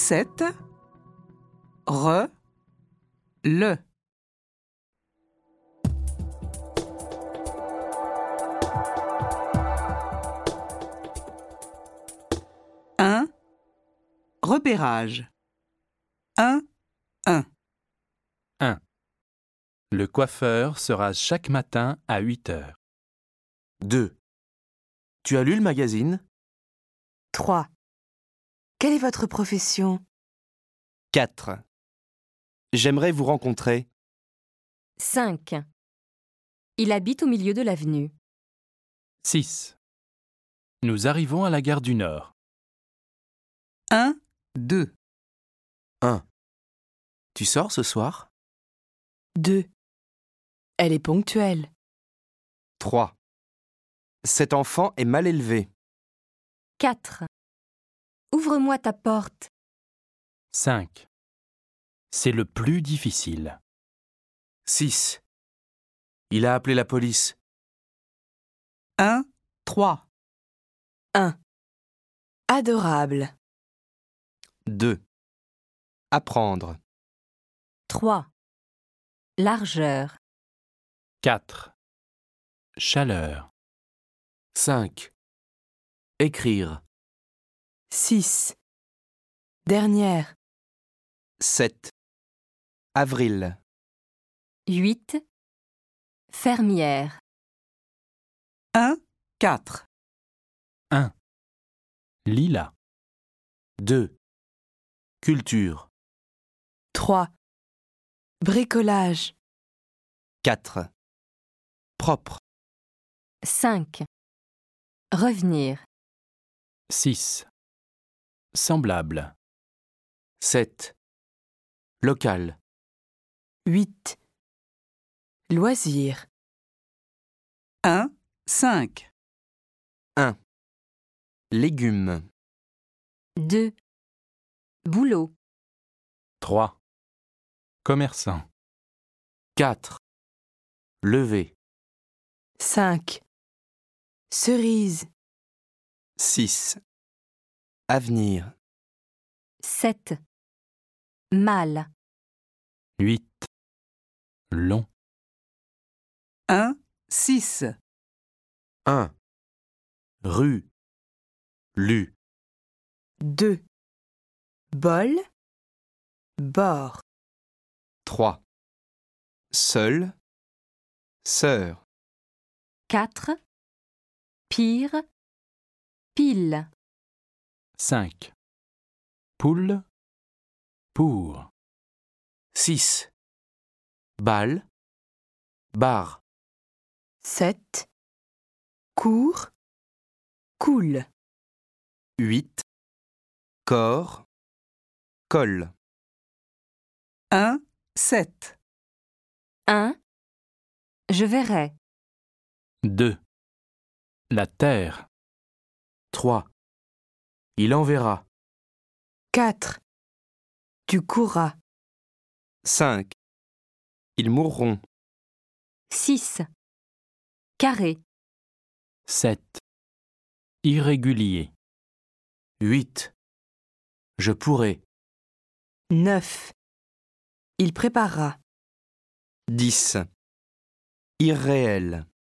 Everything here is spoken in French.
7. Le. 1. Repérage. 1. 1. Le coiffeur se rase chaque matin à 8 heures. 2. Tu as lu le magazine ? 3. Quelle est votre profession ? 4. J'aimerais vous rencontrer. 5. Il habite au milieu de l'avenue. 6. Nous arrivons à la gare du Nord. 1. 2. 1. Tu sors ce soir ? 2. Elle est ponctuelle. 3. Cet enfant est mal élevé. 4. Ouvre-moi ta porte. 5. C'est le plus difficile. 6. Il a appelé la police. 1. 3. 1. Adorable. 2. Apprendre. 3. Largeur. 4. Chaleur. 5. Écrire. 6. Dernière. 7. Avril. 8. Fermière. 1. 4. 1. Lilas. 2. Culture. 3. Bricolage. 4. Propre. 5. Revenir. 6. Semblable. 7. Local. 8. Loisir. 1. 5. 1. Légumes. 2. Boulot. 3. Commerçant. 4. Lever. 5. Cerise. 6. Avenir. 7. Mal. 8. Long. 1. 6. 1. Rue. Lu. 2. Bol. Bord. 3. Seul. Sœur. 4. Pire. Pile. 5. Poule. Pour. 6. Balle. Bar. 7. Court. Coule. 8. Corps. Colle. 1. 7. 1. Je verrai. 2. La terre. 3. Il enverra. 4. Tu courras. 5. Ils mourront. 6. Carré. 7. Irrégulier. 8. Je pourrai. 9. Il préparera. 10. Irréel.